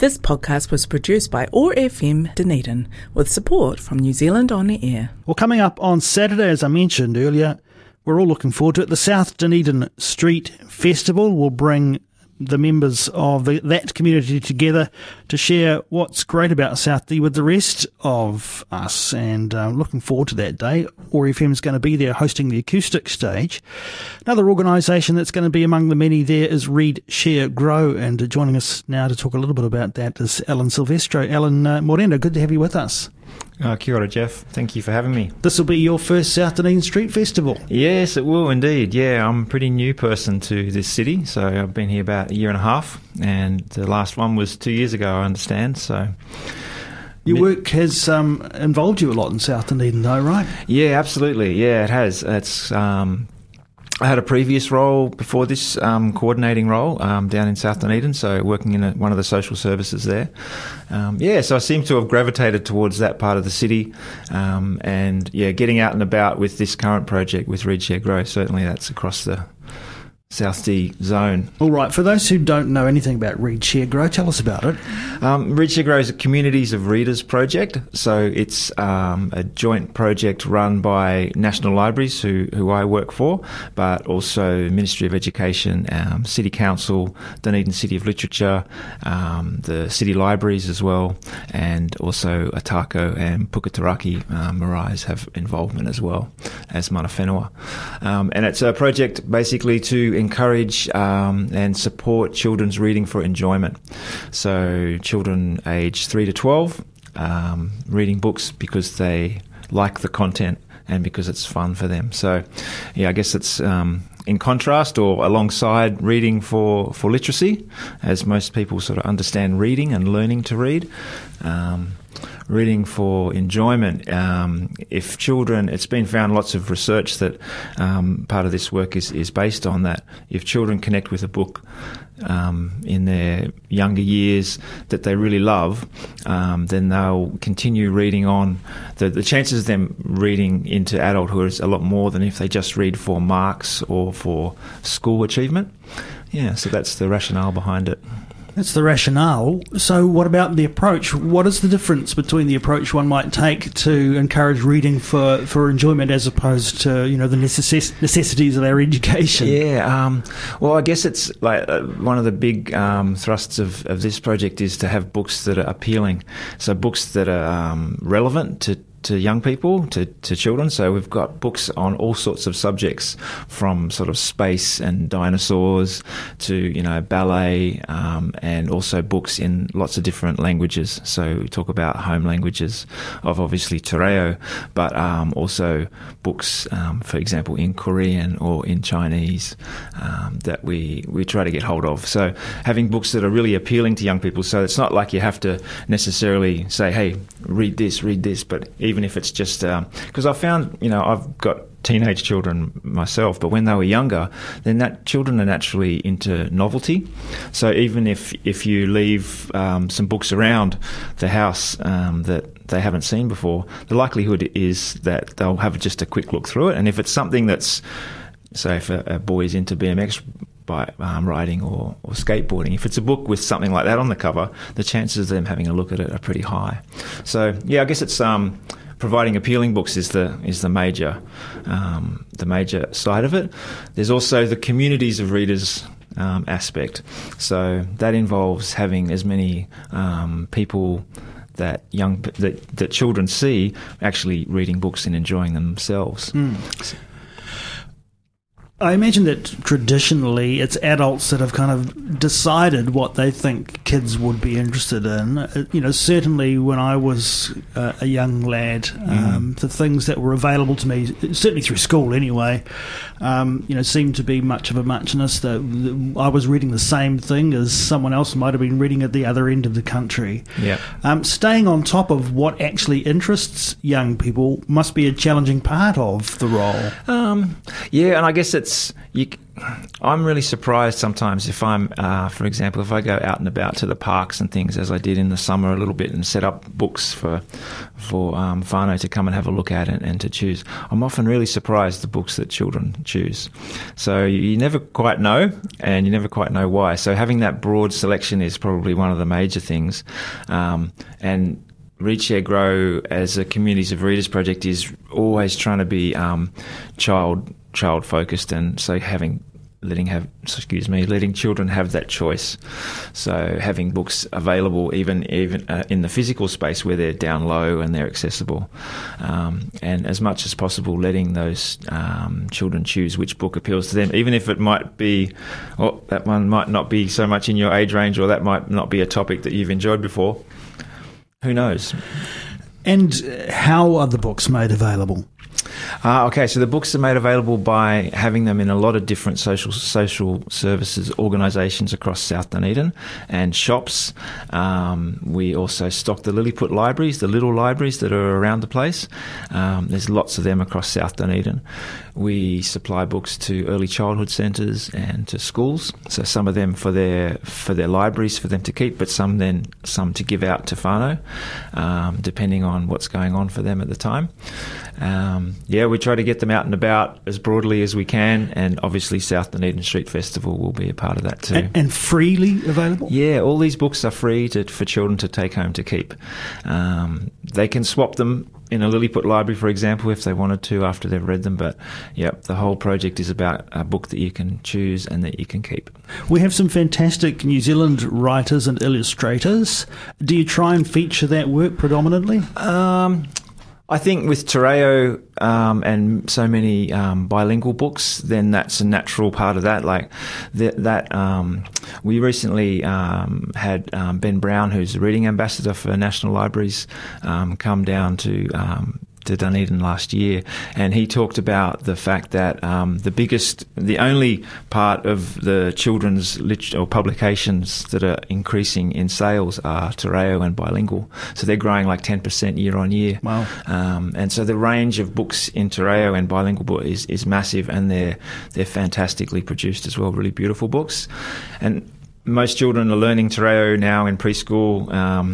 This podcast was produced by OAR FM Dunedin with support from New Zealand On Air. Well, coming up on Saturday, as I mentioned earlier, we're all looking forward to it. The South Dunedin Street Festival will bring the members of that community together to share what's great about Southie with the rest of us, and looking forward to that day. OAR FM is going to be there hosting the acoustic stage. Another organisation that's going to be among the many there is Read, Share, Grow, and joining us now to talk a little bit about that is Alan Silvestro. Alan Moreno, good to have you with us. Kia ora, Jeff. Thank you for having me. This will be your first South Dunedin Street Festival. Yes, it will indeed. Yeah, I'm a pretty new person to this city, so I've been here about a year and a half, and the last one was 2 years ago, I understand. So your work has involved you a lot in South Dunedin, though, right? Yeah, absolutely. Yeah, it has. I had a previous role before this, coordinating role down in South Dunedin, so working in one of the social services there. So I seem to have gravitated towards that part of the city, and getting out and about with this current project with Read, Share, Grow, certainly that's across the South D zone. All right, for those who don't know anything about Read, Share, Grow, tell us about it. Read, Share, Grow is a Communities of Readers project, so it's a joint project run by National Libraries, who I work for, but also Ministry of Education, City Council, Dunedin City of Literature, the City Libraries as well, and also Atako and Puketaraki Marae have involvement as well as Mana Whenua. And it's a project basically to encourage and support children's reading for enjoyment. So children aged 3 to 12 reading books because they like the content and because it's fun for them. So I guess it's in contrast or alongside reading for literacy, as most people sort of understand reading and learning to read. Reading for enjoyment. If children, it's been found, lots of research that part of this work is based on that. If children connect with a book in their younger years that they really love, then they'll continue reading on. The chances of them reading into adulthood is a lot more than if they just read for marks or for school achievement. Yeah, so that's the rationale behind it. That's the rationale. So what about the approach? What is the difference between the approach one might take to encourage reading for enjoyment as opposed to, the necessities of our education? Yeah, well, I guess it's like one of the big thrusts of this project is to have books that are appealing. So books that are relevant to young people, to children. So we've got books on all sorts of subjects, from sort of space and dinosaurs to, ballet, and also books in lots of different languages. So we talk about home languages of obviously Te Reo, but also books, for example, in Korean or in Chinese, that we try to get hold of. So having books that are really appealing to young people. So it's not like you have to necessarily say, hey, read this, but even if it's just because I found, I've got teenage children myself, but when they were younger, then that children are naturally into novelty. So even if you leave some books around the house that they haven't seen before, the likelihood is that they'll have just a quick look through it. And if it's something that's, say, if a boy is into BMX by riding or skateboarding, if it's a book with something like that on the cover, the chances of them having a look at it are pretty high. So I guess it's providing appealing books is the major side of it. There's also the communities of readers aspect. So that involves having as many people that children see actually reading books and enjoying them themselves. I imagine that traditionally it's adults that have kind of decided what they think kids would be interested in. Certainly when I was a young lad, the things that were available to me, certainly through school anyway, seemed to be much of a muchness. That I was reading the same thing as someone else might have been reading at the other end of the country. Yeah. Staying on top of what actually interests young people must be a challenging part of the role. And I guess it's I'm really surprised sometimes if I'm, for example, if I go out and about to the parks and things, as I did in the summer a little bit, and set up books for whānau to come and have a look at and to choose. I'm often really surprised the books that children choose. So you never quite know, and you never quite know why. So having that broad selection is probably one of the major things. And Read, Share, Grow as a Communities of Readers project is always trying to be child focused, and so letting children have that choice. So having books available even in the physical space where they're down low and they're accessible, and as much as possible letting those children choose which book appeals to them, even if it might be, that one might not be so much in your age range, or that might not be a topic that you've enjoyed before. Who knows? And how are the books made available? Okay, so the books are made available by having them in a lot of different social services organisations across South Dunedin and shops. We also stock the Lilliput libraries, the little libraries that are around the place. There's lots of them across South Dunedin. We supply books to early childhood centres and to schools. So some of them for their libraries for them to keep, but some to give out to whānau, depending on what's going on for them at the time. We try to get them out and about as broadly as we can, and obviously South Dunedin Street Festival will be a part of that too. And freely available? Yeah, all these books are free for children to take home to keep. They can swap them in a Lilliput library, for example, if they wanted to after they've read them, but the whole project is about a book that you can choose and that you can keep. We have some fantastic New Zealand writers and illustrators. Do you try and feature that work predominantly? I think with Te Reo and so many bilingual books, then that's a natural part of that. Like we recently had Ben Brown, who's the reading ambassador for National Libraries, come down to Dunedin last year, and he talked about the fact that the only part of the children's publications that are increasing in sales are Te Reo and bilingual. So they're growing like 10% year on year. Wow. And so the range of books in Te Reo and bilingual is massive, and they're fantastically produced as well, really beautiful books. And most children are learning Te Reo now in preschool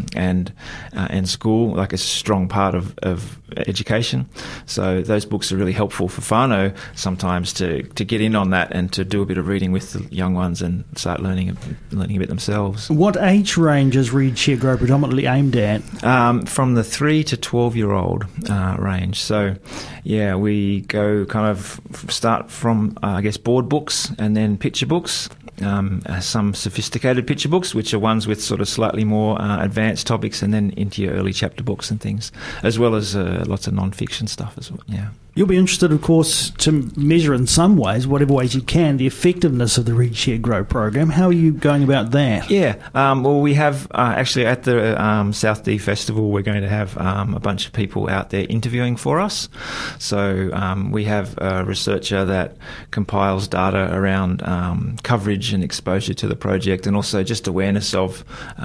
and school, like a strong part of education. So those books are really helpful for whānau sometimes to get in on that and to do a bit of reading with the young ones and start learning a bit themselves. What age range is Read, Share, Grow predominantly aimed at? From the 3 to 12-year-old range. So, we go kind of start from, board books and then picture books. Some sophisticated picture books, which are ones with sort of slightly more advanced topics, and then into your early chapter books and things, as well as lots of non-fiction stuff as well. Yeah. You'll be interested, of course, to measure in some ways, whatever ways you can, the effectiveness of the Read, Share, Grow program. How are you going about that? Yeah, well, we have actually at the South D Festival, we're going to have a bunch of people out there interviewing for us. So we have a researcher that compiles data around coverage and exposure to the project, and also just awareness of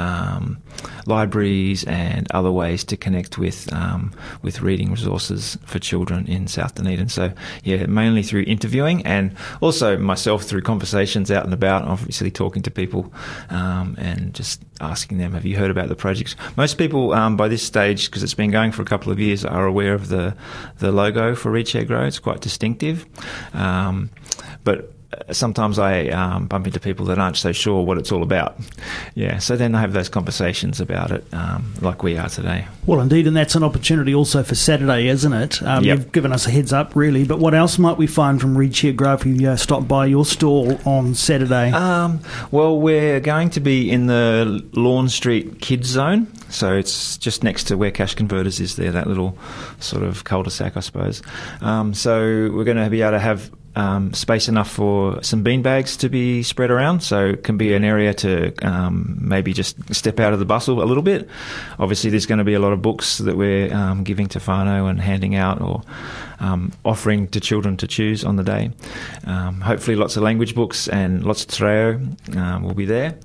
libraries and other ways to connect with reading resources for children in South Dunedin. So mainly through interviewing, and also myself through conversations out and about, obviously talking to people and just asking them, have you heard about the project? Most people by this stage, because it's been going for a couple of years, are aware of the logo for Read, Share, Grow. It's quite distinctive, but sometimes I bump into people that aren't so sure what it's all about. Yeah, so then I have those conversations about it, like we are today. Well, indeed, and that's an opportunity also for Saturday, isn't it? Yep. You've given us a heads up, really, but what else might we find from Read, Share, Grow if you stop by your stall on Saturday? Well, we're going to be in the Lawn Street Kids Zone, so it's just next to where Cash Converters is there, that little sort of cul-de-sac, I suppose. So we're going to be able to have space enough for some beanbags to be spread around, so it can be an area to maybe just step out of the bustle a little bit. Obviously there's going to be a lot of books that we're giving to whānau and handing out, or offering to children to choose on the day. Hopefully lots of language books and lots of te reo will be there.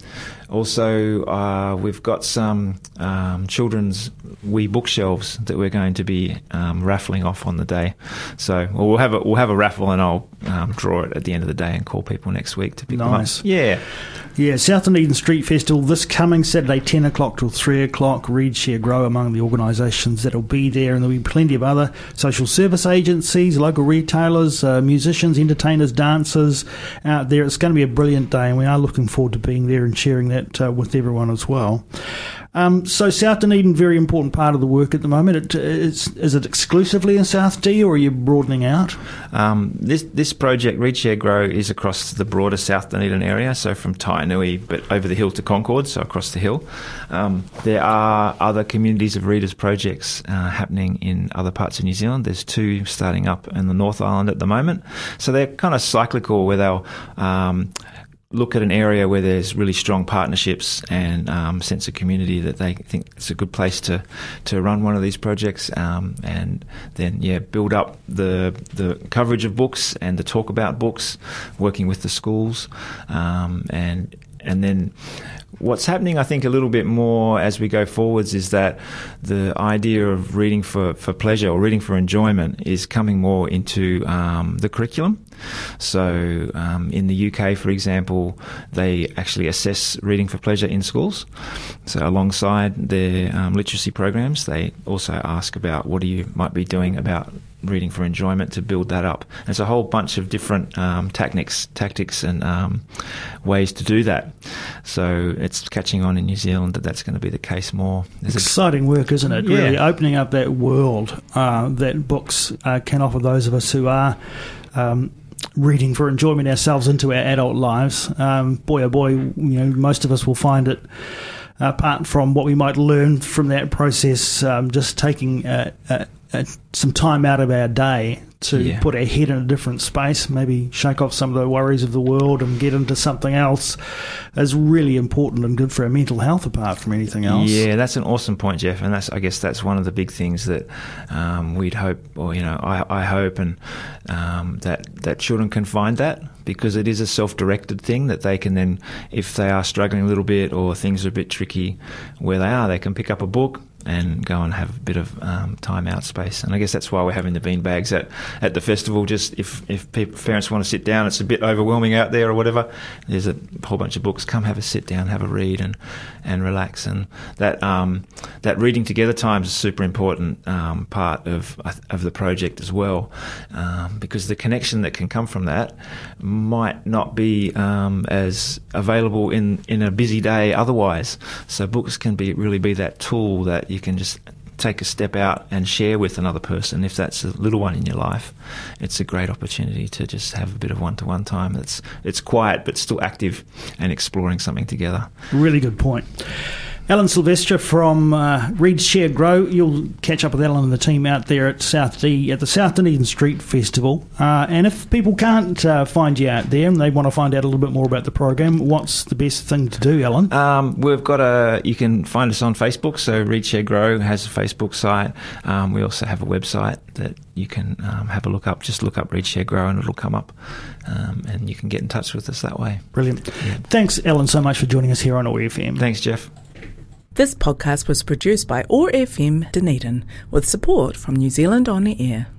Also, we've got some children's wee bookshelves that we're going to be raffling off on the day. So we'll have a raffle, and I'll draw it at the end of the day and call people next week to pick them up. Yeah, South Dunedin Street Festival this coming Saturday, 10 o'clock till 3 o'clock. Read, Share, Grow among the organisations that will be there, and there'll be plenty of other social service agencies, local retailers, musicians, entertainers, dancers out there. It's going to be a brilliant day, and we are looking forward to being there and sharing that with everyone as well. So South Dunedin, very important part of the work at the moment. Is it exclusively in South D, or are you broadening out? This project, Read, Share, Grow, is across the broader South Dunedin area, so from Tainui, but over the hill to Concord, so across the hill. There are other communities of readers projects happening in other parts of New Zealand. There's 2 starting up in the North Island at the moment. So they're kind of cyclical, where they'll look at an area where there's really strong partnerships and sense of community that they think it's a good place to run one of these projects, and then build up the coverage of books and the talk about books, working with the schools, and then what's happening, I think, a little bit more as we go forwards is that the idea of reading for pleasure or reading for enjoyment is coming more into the curriculum. So in the UK, for example, they actually assess reading for pleasure in schools. So alongside their literacy programs, they also ask about what you might be doing about reading for enjoyment to build that up. And it's a whole bunch of different tactics and ways to do that. So it's catching on in New Zealand that's going to be the case more. Exciting work, isn't it? Really opening up that world that books can offer those of us who are reading for enjoyment ourselves into our adult lives. Boy, oh boy, most of us will find it, apart from what we might learn from that process, just taking some time out of our day to put our head in a different space, maybe shake off some of the worries of the world and get into something else, is really important and good for our mental health apart from anything else. Yeah, that's an awesome point, Jeff, and I guess that's one of the big things that we'd hope, or I hope, and that children can find that, because it is a self-directed thing that they can then, if they are struggling a little bit or things are a bit tricky where they are, they can pick up a book and go and have a bit of time out space. And I guess that's why we're having the beanbags at the festival. Just if parents want to sit down, it's a bit overwhelming out there or whatever, there's a whole bunch of books. Come have a sit down, have a read and relax. And that reading together time is a super important part of the project as well, because the connection that can come from that might not be as available in a busy day otherwise. So books can really be that tool that you can just take a step out and share with another person. If that's a little one in your life, it's a great opportunity to just have a bit of one-to-one time. It's quiet but still active and exploring something together. Really good point. Ellen Silvestre from Read, Share, Grow. You'll catch up with Ellen and the team out there at South D at the South Dunedin Street Festival. And if people can't find you out there and they want to find out a little bit more about the program, what's the best thing to do, Ellen? We've got you can find us on Facebook. So Read, Share, Grow has a Facebook site. We also have a website that you can have a look up. Just look up Read, Share, Grow and it'll come up. And you can get in touch with us that way. Brilliant. Yeah. Thanks, Ellen, so much for joining us here on OAR FM. Thanks, Jeff. This podcast was produced by OAR FM Dunedin with support from New Zealand On the Air.